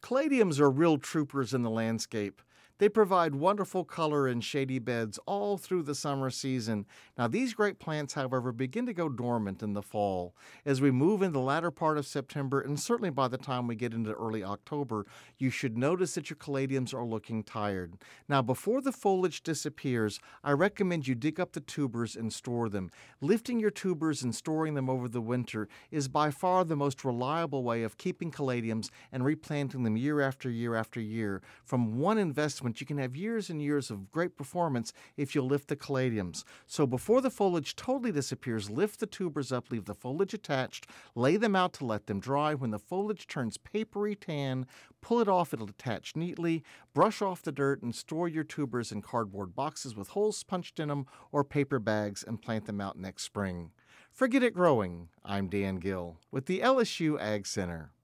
Caladiums are real troopers in the landscape. They provide wonderful color in shady beds all through the summer season. Now, these great plants, however, begin to go dormant in the fall. As we move into the latter part of September, and certainly by the time we get into early October, you should notice that your caladiums are looking tired. Now, before the foliage disappears, I recommend you dig up the tubers and store them. Lifting your tubers and storing them over the winter is by far the most reliable way of keeping caladiums and replanting them year after year after year. From one investment, you can have years and years of great performance if you lift the caladiums. So before the foliage totally disappears, lift the tubers up, leave the foliage attached, lay them out to let them dry. When the foliage turns papery tan, pull it off, it'll attach neatly, brush off the dirt, and store your tubers in cardboard boxes with holes punched in them or paper bags and plant them out next spring. Forget it growing. I'm Dan Gill with the LSU Ag Center.